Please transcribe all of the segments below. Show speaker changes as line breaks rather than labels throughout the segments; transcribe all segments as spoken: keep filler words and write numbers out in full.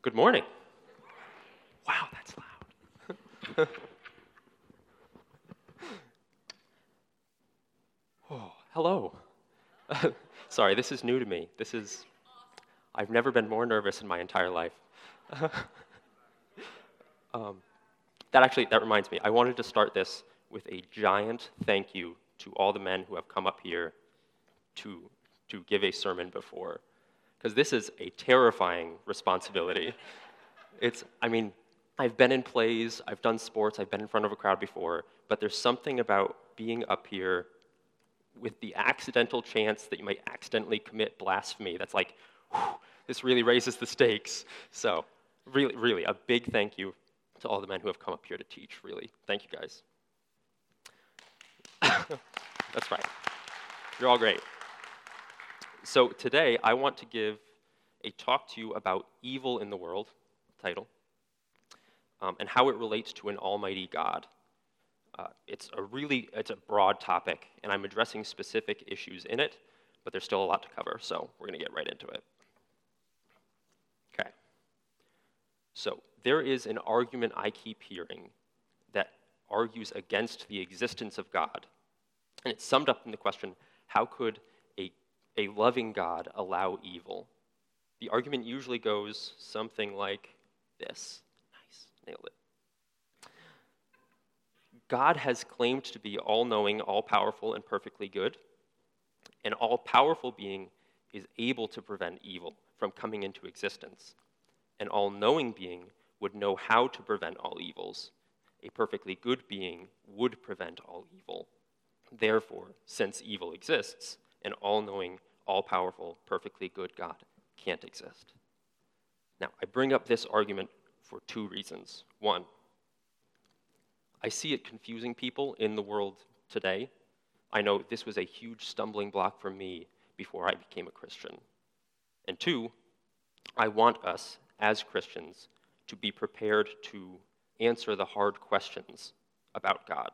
Good morning. Wow, that's loud. Oh, hello. Sorry, this is new to me. This is, I've never been more nervous in my entire life. um, that actually, that reminds me, I wanted to start this with a giant thank you to all the men who have come up here to, to give a sermon before. Because this is a terrifying responsibility. It's, I mean, I've been in plays, I've done sports, I've been in front of a crowd before, but there's something about being up here with the accidental chance that you might accidentally commit blasphemy that's like, whew, this really raises the stakes. So, really, really, a big thank you to all the men who have come up here to teach, really. Thank you, guys. That's right. You're all great. So today, I want to give a talk to you about evil in the world, title, um, and how it relates to an almighty God. Uh, it's a really, it's a broad topic, and I'm addressing specific issues in it, but there's still a lot to cover, so we're going to get right into it. Okay. So there is an argument I keep hearing that argues against the existence of God, and it's summed up in the question, how could a, a loving God allow evil? The argument usually goes something like this. Nice, nailed it. God has claimed to be all-knowing, all-powerful, and perfectly good. An all-powerful being is able to prevent evil from coming into existence. An all-knowing being would know how to prevent all evils. A perfectly good being would prevent all evil. Therefore, since evil exists, an all-knowing, all-powerful, perfectly good God can't exist. Now, I bring up this argument for two reasons. One, I see it confusing people in the world today. I know this was a huge stumbling block for me before I became a Christian. And two, I want us, as Christians, to be prepared to answer the hard questions about God.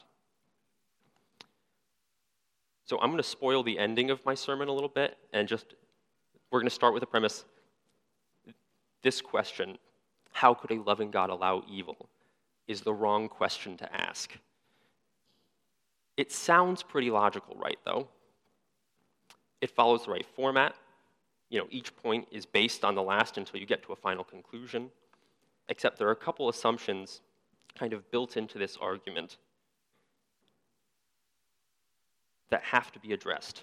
So I'm going to spoil the ending of my sermon a little bit, and just, we're going to start with the premise. This question, how could a loving God allow evil, is the wrong question to ask. It sounds pretty logical, right, though? It follows the right format. You know, each point is based on the last until you get to a final conclusion, except there are a couple assumptions kind of built into this argument that have to be addressed.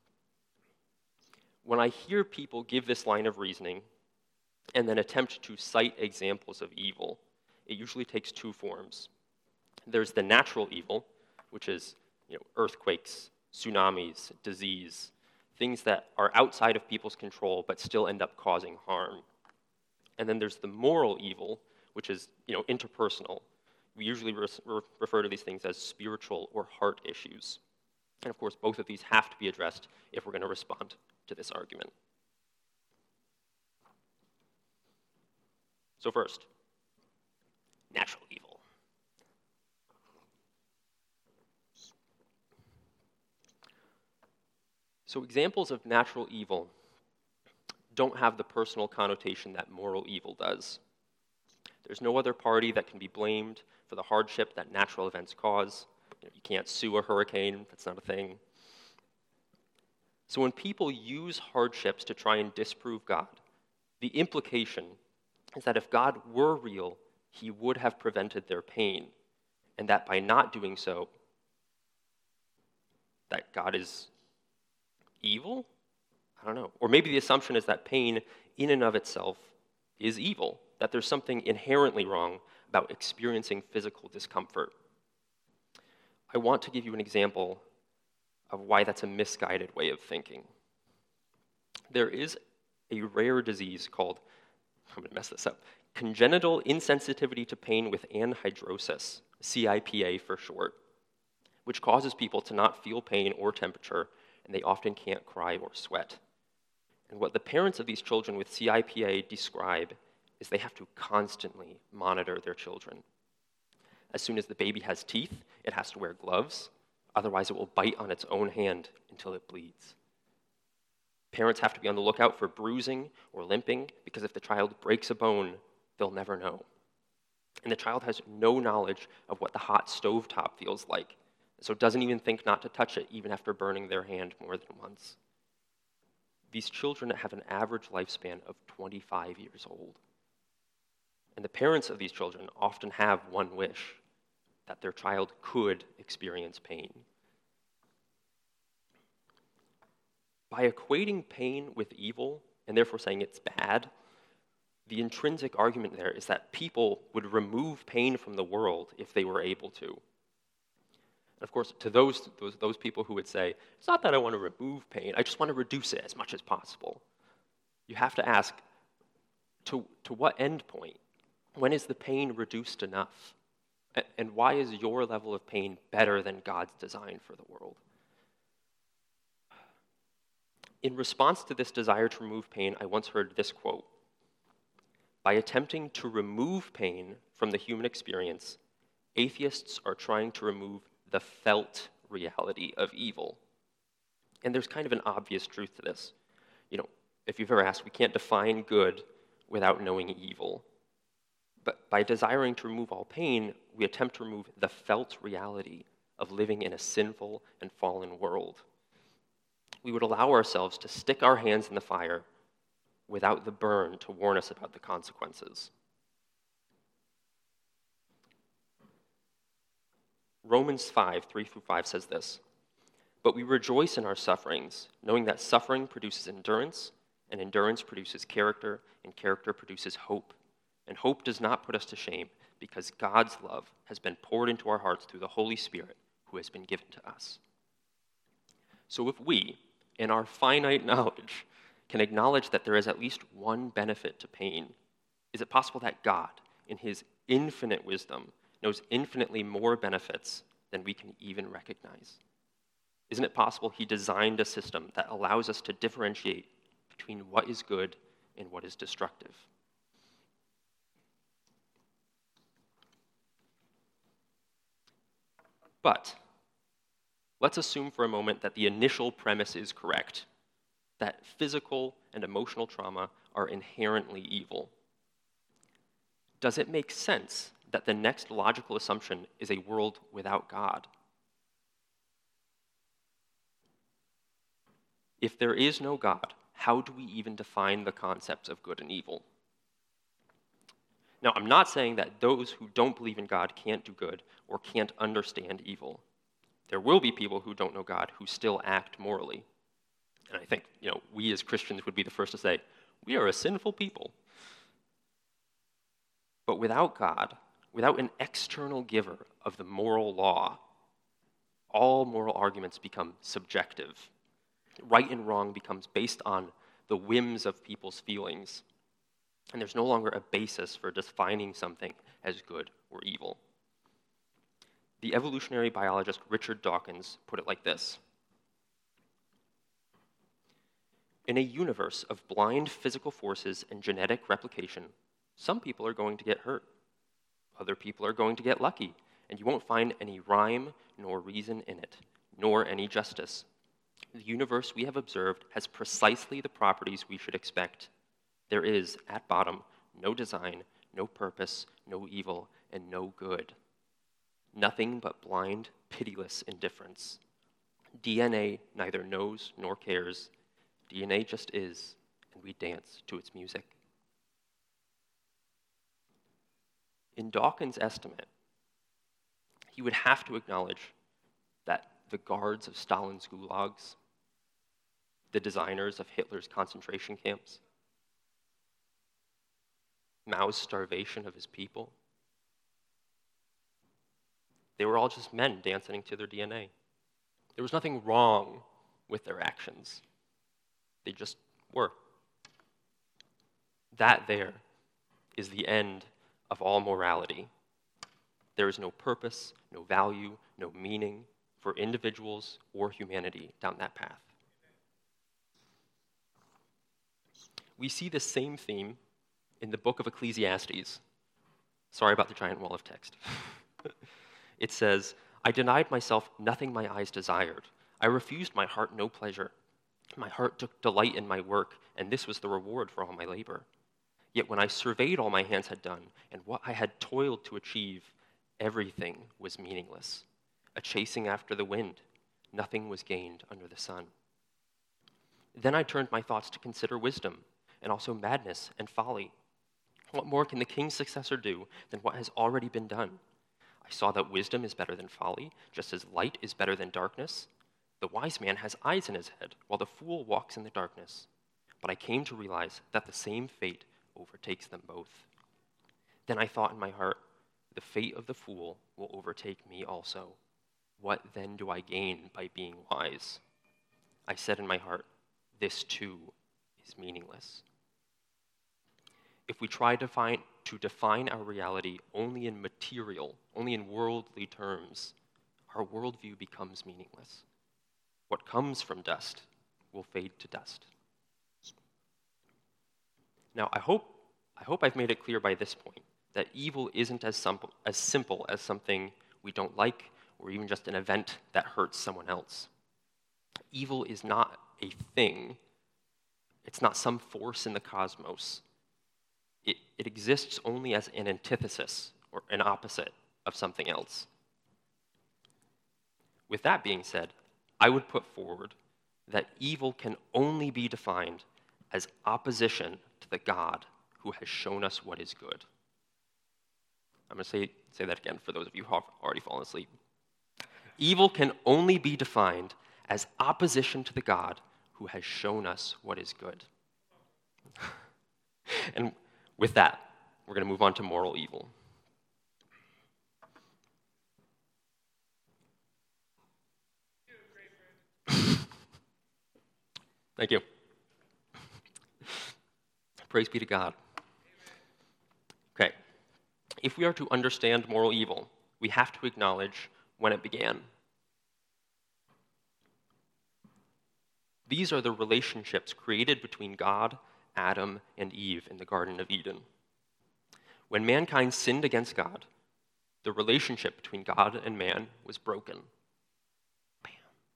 When I hear people give this line of reasoning and then attempt to cite examples of evil, it usually takes two forms. There's the natural evil, which is, you know, earthquakes, tsunamis, disease, things that are outside of people's control but still end up causing harm. And then there's the moral evil, which is, you know, interpersonal. We usually re- refer to these things as spiritual or heart issues. And of course, both of these have to be addressed if we're going to respond to this argument. So first, natural evil. So examples of natural evil don't have the personal connotation that moral evil does. There's no other party that can be blamed for the hardship that natural events cause. You know, you can't sue a hurricane, that's not a thing. So when people use hardships to try and disprove God, the implication is that if God were real, he would have prevented their pain, and that by not doing so, that God is evil? I don't know. Or maybe the assumption is that pain in and of itself is evil, that there's something inherently wrong about experiencing physical discomfort. I want to give you an example of why that's a misguided way of thinking. There is a rare disease called, I'm going to mess this up, congenital insensitivity to pain with anhidrosis, C I P A for short, which causes people to not feel pain or temperature, and they often can't cry or sweat. And what the parents of these children with C I P A describe is they have to constantly monitor their children. As soon as the baby has teeth, it has to wear gloves, otherwise it will bite on its own hand until it bleeds. Parents have to be on the lookout for bruising or limping, because if the child breaks a bone, they'll never know. And the child has no knowledge of what the hot stovetop feels like, so doesn't even think not to touch it even after burning their hand more than once. These children have an average lifespan of twenty-five years old. And the parents of these children often have one wish, that their child could experience pain. By equating pain with evil, and therefore saying it's bad, the intrinsic argument there is that people would remove pain from the world if they were able to. And of course, to those, those, those people who would say, it's not that I want to remove pain, I just want to reduce it as much as possible. You have to ask, to, to what end point? When is the pain reduced enough? And why is your level of pain better than God's design for the world? In response to this desire to remove pain, I once heard this quote: "By attempting to remove pain from the human experience, atheists are trying to remove the felt reality of evil." And there's kind of an obvious truth to this. You know, if you've ever asked, we can't define good without knowing evil. But by desiring to remove all pain, we attempt to remove the felt reality of living in a sinful and fallen world. We would allow ourselves to stick our hands in the fire without the burn to warn us about the consequences. Romans five, three through five says this: "But we rejoice in our sufferings, knowing that suffering produces endurance, and endurance produces character, and character produces hope. And hope does not put us to shame, because God's love has been poured into our hearts through the Holy Spirit who has been given to us." So if we, in our finite knowledge, can acknowledge that there is at least one benefit to pain, is it possible that God, in his infinite wisdom, knows infinitely more benefits than we can even recognize? Isn't it possible he designed a system that allows us to differentiate between what is good and what is destructive? But let's assume for a moment that the initial premise is correct, that physical and emotional trauma are inherently evil. Does it make sense that the next logical assumption is a world without God? If there is no God, how do we even define the concepts of good and evil? Now, I'm not saying that those who don't believe in God can't do good or can't understand evil. There will be people who don't know God who still act morally. And I think, you know, we as Christians would be the first to say, we are a sinful people. But without God, without an external giver of the moral law, all moral arguments become subjective. Right and wrong becomes based on the whims of people's feelings. And there's no longer a basis for defining something as good or evil. The evolutionary biologist Richard Dawkins put it like this: "In a universe of blind physical forces and genetic replication, some people are going to get hurt. Other people are going to get lucky, and you won't find any rhyme nor reason in it, nor any justice. The universe we have observed has precisely the properties we should expect. There is, at bottom, no design, no purpose, no evil, and no good. Nothing but blind, pitiless indifference. D N A neither knows nor cares. D N A just is, and we dance to its music." In Dawkins' estimate, he would have to acknowledge that the guards of Stalin's gulags, the designers of Hitler's concentration camps, Mao's starvation of his people, they were all just men dancing to their D N A. There was nothing wrong with their actions. They just were. That there is the end of all morality. There is no purpose, no value, no meaning for individuals or humanity down that path. We see the same theme in the book of Ecclesiastes. Sorry about the giant wall of text. It says, "I denied myself nothing my eyes desired. I refused my heart no pleasure. My heart took delight in my work, and this was the reward for all my labor. Yet when I surveyed all my hands had done, and what I had toiled to achieve, everything was meaningless, a chasing after the wind. Nothing was gained under the sun. Then I turned my thoughts to consider wisdom, and also madness and folly. What more can the king's successor do than what has already been done? I saw that wisdom is better than folly, just as light is better than darkness. The wise man has eyes in his head, while the fool walks in the darkness. But I came to realize that the same fate overtakes them both. Then I thought in my heart, the fate of the fool will overtake me also. What then do I gain by being wise? I said in my heart, this too is meaningless. If we try to, find, to define our reality only in material, only in worldly terms, our worldview becomes meaningless. What comes from dust will fade to dust. Now, I hope, I hope I've made it clear by this point that evil isn't as simple, as simple as something we don't like or even just an event that hurts someone else. Evil is not a thing. It's not some force in the cosmos. It, it exists only as an antithesis or an opposite of something else. With that being said, I would put forward that evil can only be defined as opposition to the God who has shown us what is good. I'm going to say, say that again for those of you who have already fallen asleep. Evil can only be defined as opposition to the God who has shown us what is good. And with that, we're going to move on to moral evil. Thank you. Praise be to God. Okay. If we are to understand moral evil, we have to acknowledge when it began. These are the relationships created between God, Adam, and Eve in the Garden of Eden. When mankind sinned against God, the relationship between God and man was broken. Bam.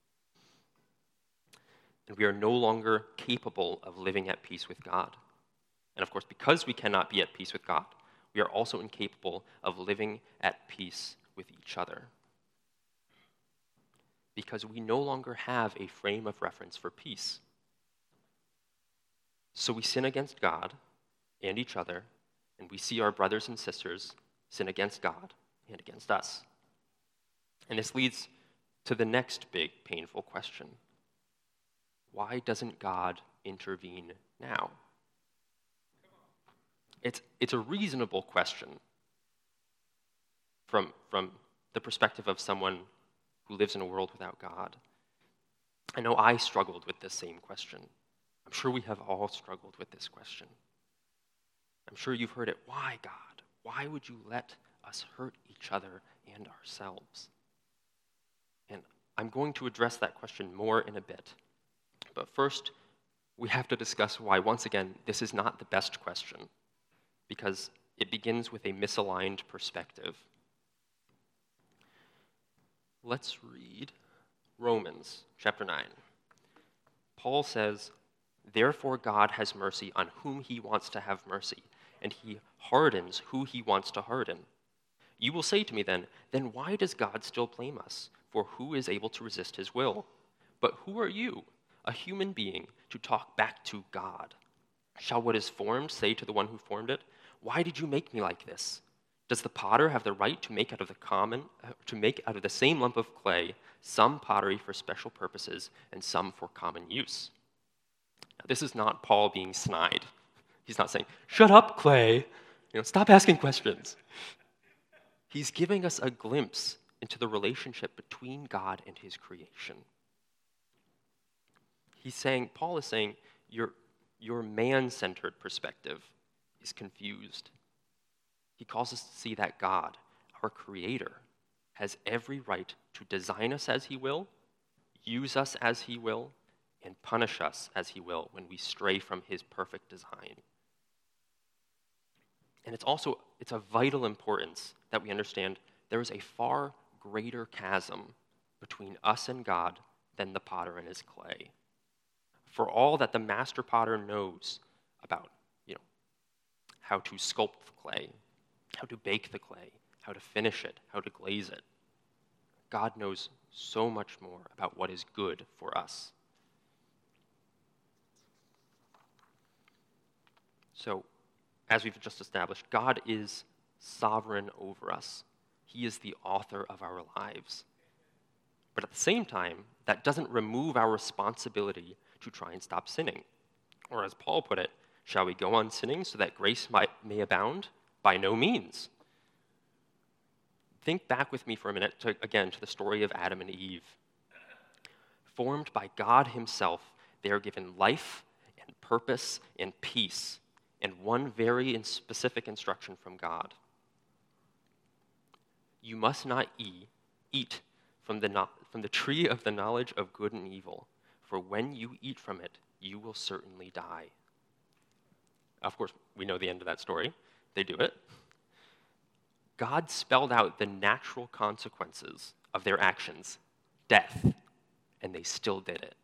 And we are no longer capable of living at peace with God. And of course, because we cannot be at peace with God, we are also incapable of living at peace with each other. Because we no longer have a frame of reference for peace. So we sin against God and each other, and we see our brothers and sisters sin against God and against us. And this leads to the next big, painful question. Why doesn't God intervene now? It's, it's a reasonable question from, from the perspective of someone who lives in a world without God. I know I struggled with this same question. I'm sure we have all struggled with this question. I'm sure you've heard it. Why, God? Why would you let us hurt each other and ourselves? And I'm going to address that question more in a bit. But first, we have to discuss why, once again, this is not the best question, because it begins with a misaligned perspective. Let's read Romans chapter nine. Paul says, "Therefore God has mercy on whom he wants to have mercy, and he hardens who he wants to harden. You will say to me then, then why does God still blame us? For who is able to resist his will? But who are you, a human being, to talk back to God? Shall what is formed say to the one who formed it, why did you make me like this? Does the potter have the right to make out of the common, uh, to make out of the same lump of clay some pottery for special purposes and some for common use?" Now, this is not Paul being snide. He's not saying, "Shut up, clay. You know, stop asking questions." He's giving us a glimpse into the relationship between God and his creation. He's saying, Paul is saying, your, your man-centered perspective is confused. He calls us to see that God, our Creator, has every right to design us as he will, use us as he will, and punish us as he will when we stray from his perfect design. And it's also, it's of vital importance that we understand there is a far greater chasm between us and God than the potter and his clay. For all that the master potter knows about, you know, how to sculpt the clay, how to bake the clay, how to finish it, how to glaze it. God knows so much more about what is good for us. So, as we've just established, God is sovereign over us. He is the author of our lives. But at the same time, that doesn't remove our responsibility to try and stop sinning. Or as Paul put it, shall we go on sinning so that grace might, may abound? By no means. Think back with me for a minute, to, again, to the story of Adam and Eve. Formed by God himself, they are given life and purpose and peace, and one very specific instruction from God. You must not eat, eat from the, no, from the tree of the knowledge of good and evil, for when you eat from it, you will certainly die. Of course, we know the end of that story. They do it. God spelled out the natural consequences of their actions, death, and they still did it.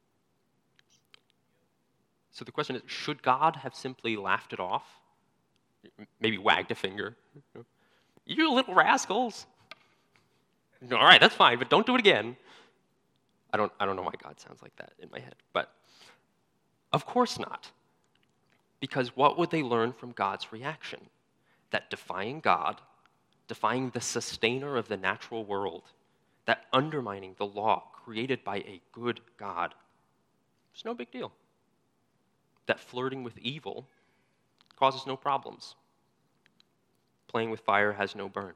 So the question is, should God have simply laughed it off? Maybe wagged a finger? You little rascals. All right, that's fine, but don't do it again. I don't, I don't know why God sounds like that in my head, but of course not. Because what would they learn from God's reaction? That defying God, defying the sustainer of the natural world, that undermining the law created by a good God, it's no big deal. That flirting with evil causes no problems. Playing with fire has no burn.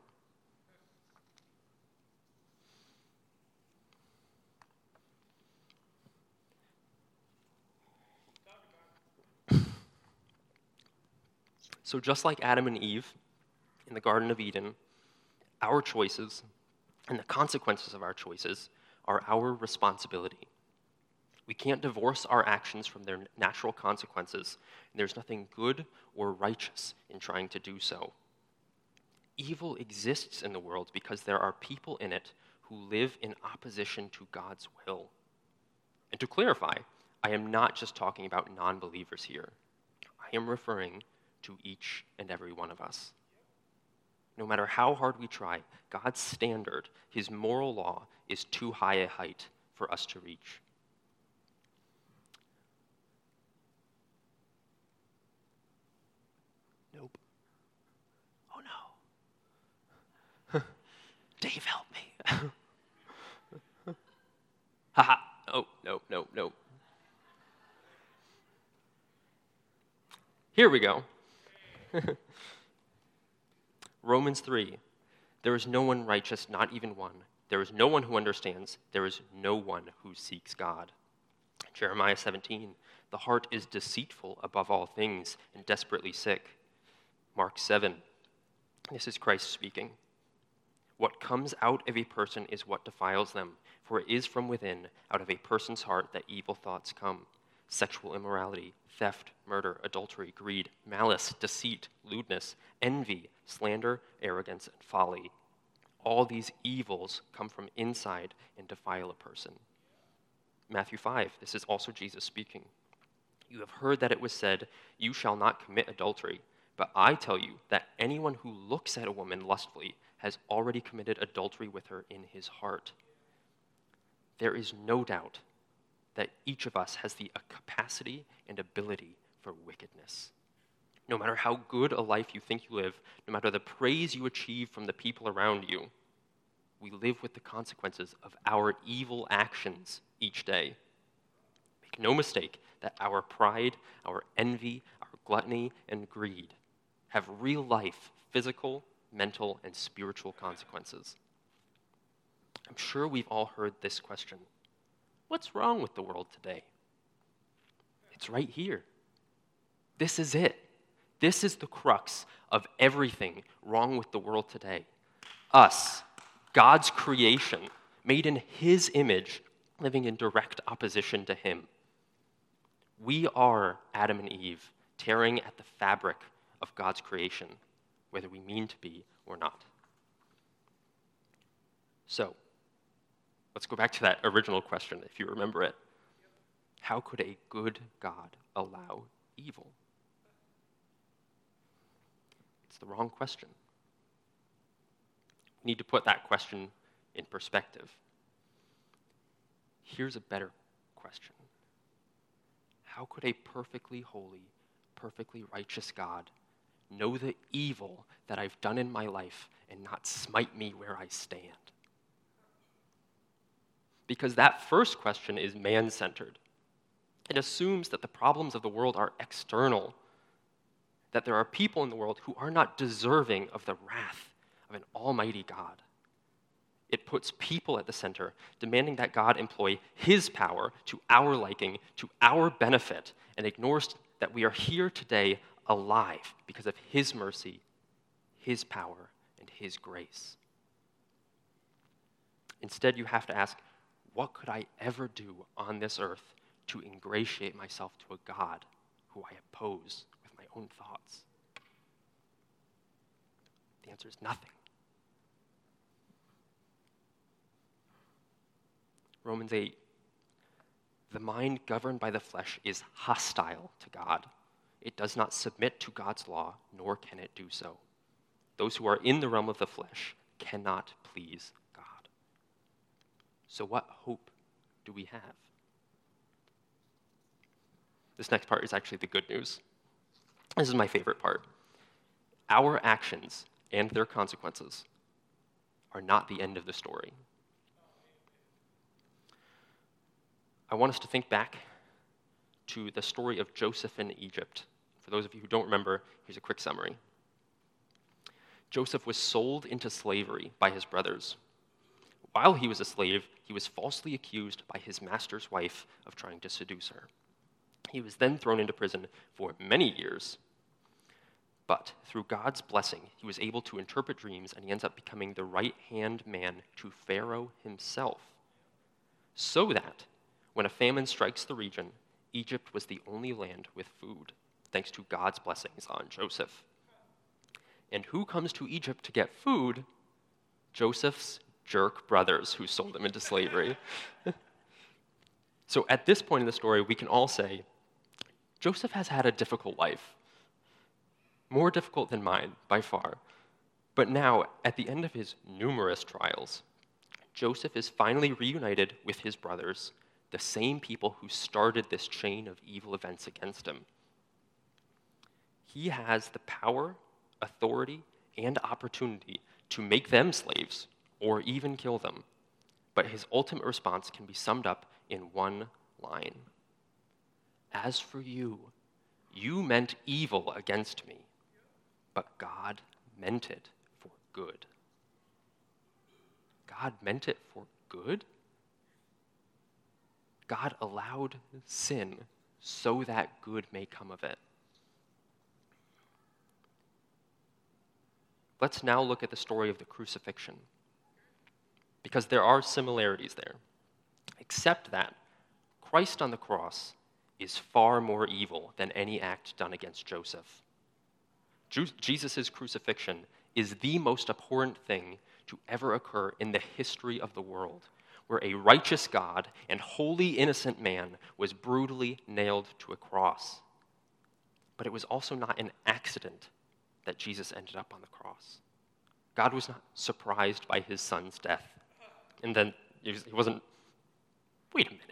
So just like Adam and Eve in the Garden of Eden, our choices and the consequences of our choices are our responsibility. We can't divorce our actions from their natural consequences, and there's nothing good or righteous in trying to do so. Evil exists in the world because there are people in it who live in opposition to God's will. And to clarify, I am not just talking about non-believers here. I am referring to each and every one of us. No matter how hard we try, God's standard, his moral law, is too high a height for us to reach. Nope. Oh no. Dave, help me. Haha. Oh, no, no, no. Here we go. Romans three, there is no one righteous, not even one. There is no one who understands. There is no one who seeks God. Jeremiah seventeen, the heart is deceitful above all things and desperately sick. Mark seven, this is Christ speaking. What comes out of a person is what defiles them, for it is from within, out of a person's heart, that evil thoughts come. Sexual immorality, theft, murder, adultery, greed, malice, deceit, lewdness, envy, slander, arrogance, and folly. All these evils come from inside and defile a person. Matthew five, this is also Jesus speaking. You have heard that it was said, you shall not commit adultery. But I tell you that anyone who looks at a woman lustfully has already committed adultery with her in his heart. There is no doubt that each of us has the capacity and ability for wickedness. No matter how good a life you think you live, no matter the praise you achieve from the people around you, we live with the consequences of our evil actions each day. Make no mistake that our pride, our envy, our gluttony, and greed have real-life physical, mental, and spiritual consequences. I'm sure we've all heard this question. What's wrong with the world today? It's right here. This is it. This is the crux of everything wrong with the world today. Us, God's creation, made in his image, living in direct opposition to him. We are Adam and Eve, tearing at the fabric of God's creation, whether we mean to be or not. So, let's go back to that original question, if you remember it. How could a good God allow evil? the wrong question. We need to put that question in perspective. Here's a better question. How could a perfectly holy, perfectly righteous God know the evil that I've done in my life and not smite me where I stand? Because that first question is man-centered. It assumes that the problems of the world are external, that there are people in the world who are not deserving of the wrath of an almighty God. It puts people at the center, demanding that God employ his power to our liking, to our benefit, and ignores that we are here today alive because of his mercy, his power, and his grace. Instead, you have to ask, what could I ever do on this earth to ingratiate myself to a God who I oppose with my own thoughts? The answer is nothing. Romans eight, the mind governed by the flesh is hostile to God. It does not submit to God's law, nor can it do so. Those who are in the realm of the flesh cannot please God. So what hope do we have? This next part is actually the good news. This is my favorite part. Our actions and their consequences are not the end of the story. I want us to think back to the story of Joseph in Egypt. For those of you who don't remember, here's a quick summary. Joseph was sold into slavery by his brothers. While he was a slave, he was falsely accused by his master's wife of trying to seduce her. He was then thrown into prison for many years. But through God's blessing, he was able to interpret dreams, and he ends up becoming the right-hand man to Pharaoh himself. So that when a famine strikes the region, Egypt was the only land with food, thanks to God's blessings on Joseph. And who comes to Egypt to get food? Joseph's jerk brothers who sold him into slavery. So at this point in the story, we can all say, Joseph has had a difficult life. More difficult than mine, by far. But now, at the end of his numerous trials, Joseph is finally reunited with his brothers, the same people who started this chain of evil events against him. He has the power, authority, and opportunity to make them slaves or even kill them. But his ultimate response can be summed up in one line. As for you, you meant evil against me, but God meant it for good. God meant it for good? God allowed sin so that good may come of it. Let's now look at the story of the crucifixion, because there are similarities there, except that Christ on the cross is far more evil than any act done against Joseph. Jesus' crucifixion is the most abhorrent thing to ever occur in the history of the world, where a righteous God and wholly innocent man was brutally nailed to a cross. But it was also not an accident that Jesus ended up on the cross. God was not surprised by his son's death. And then he wasn't, wait a minute,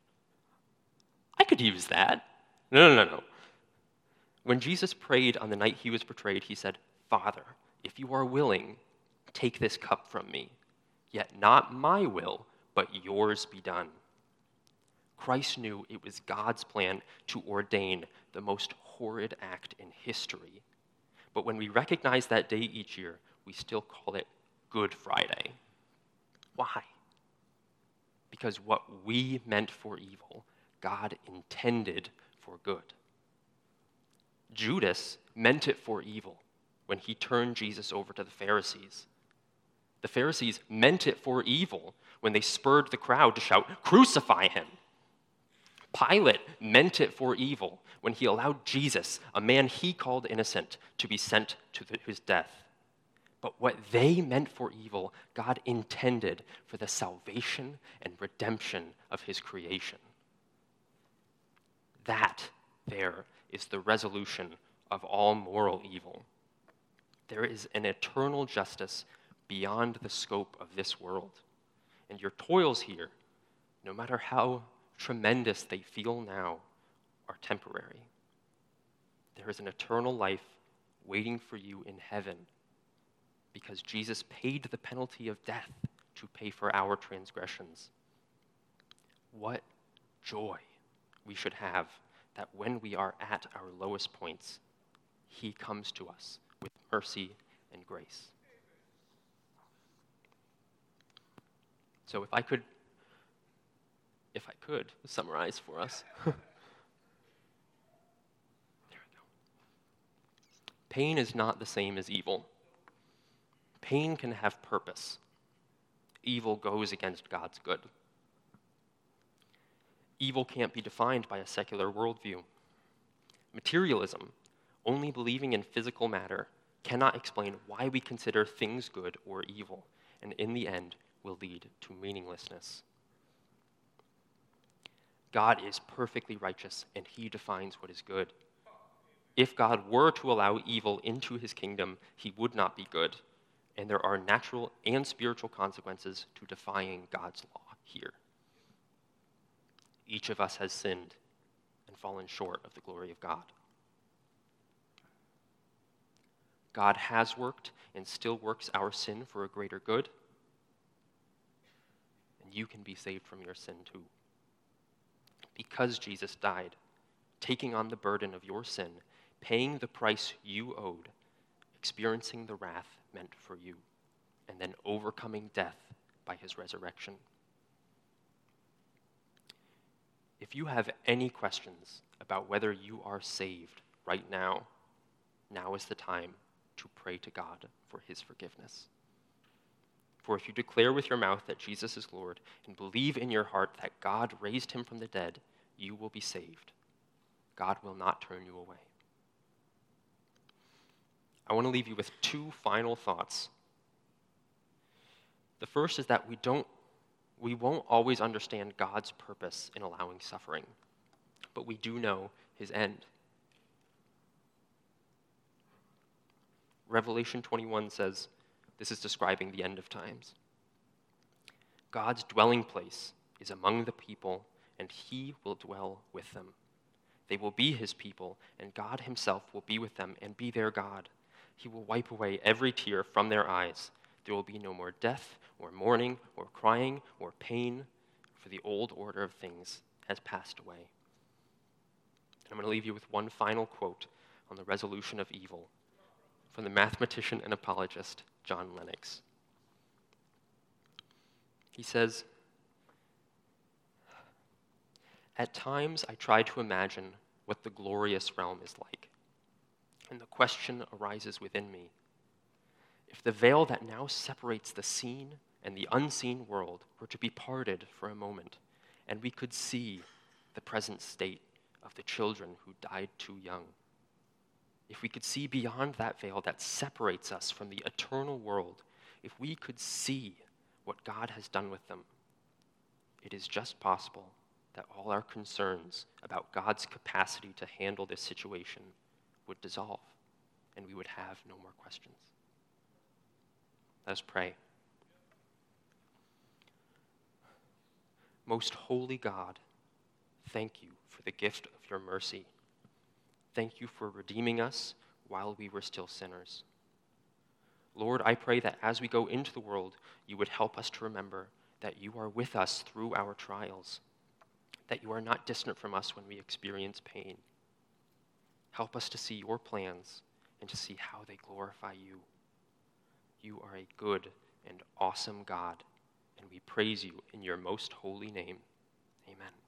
I could use that. No, no, no, no. When Jesus prayed on the night he was betrayed, he said, Father, if you are willing, take this cup from me. Yet not my will, but yours be done. Christ knew it was God's plan to ordain the most horrid act in history. But when we recognize that day each year, we still call it Good Friday. Why? Because what we meant for evil, God intended for good. Judas meant it for evil when he turned Jesus over to the Pharisees. The Pharisees meant it for evil when they spurred the crowd to shout, "Crucify him!" Pilate meant it for evil when he allowed Jesus, a man he called innocent, to be sent to the, his death. But what they meant for evil, God intended for the salvation and redemption of his creation. That, there, is the resolution of all moral evil. there is an eternal justice beyond the scope of this world. And your toils here, no matter how tremendous they feel now, are temporary. There is an eternal life waiting for you in heaven because Jesus paid the penalty of death to pay for our transgressions. What joy we should have that when we are at our lowest points, he comes to us with mercy and grace. So if I could, if I could summarize for us. There we go. Pain is not the same as evil. Pain can have purpose. Evil goes against God's good. Evil can't be defined by a secular worldview. Materialism, only believing in physical matter, cannot explain why we consider things good or evil, and in the end will lead to meaninglessness. God is perfectly righteous, and he defines what is good. If God were to allow evil into his kingdom, he would not be good, and there are natural and spiritual consequences to defying God's law here. Each of us has sinned and fallen short of the glory of God. God has worked and still works our sin for a greater good, and you can be saved from your sin too. Because Jesus died, taking on the burden of your sin, paying the price you owed, experiencing the wrath meant for you, and then overcoming death by his resurrection. If you have any questions about whether you are saved right now, now is the time to pray to God for his forgiveness. For if you declare with your mouth that Jesus is Lord and believe in your heart that God raised him from the dead, you will be saved. God will not turn you away. I want to leave you with two final thoughts. The first is that we don't, we won't always understand God's purpose in allowing suffering, but we do know his end. Revelation twenty-one says, this is describing the end of times. God's dwelling place is among the people, and he will dwell with them. They will be his people, and God himself will be with them and be their God. He will wipe away every tear from their eyes. There will be no more death, or mourning, or crying, or pain, for the old order of things has passed away. And I'm going to leave you with one final quote on the resolution of evil from the mathematician and apologist John Lennox. He says, "At times I try to imagine what the glorious realm is like, and the question arises within me. If the veil that now separates the seen and the unseen world were to be parted for a moment, and we could see the present state of the children who died too young, if we could see beyond that veil that separates us from the eternal world, if we could see what God has done with them, it is just possible that all our concerns about God's capacity to handle this situation would dissolve, and we would have no more questions." Let us pray. Most holy God, thank you for the gift of your mercy. Thank you for redeeming us while we were still sinners. Lord, I pray that as we go into the world, you would help us to remember that you are with us through our trials, that you are not distant from us when we experience pain. Help us to see your plans and to see how they glorify you. You are a good and awesome God, and we praise you in your most holy name. Amen.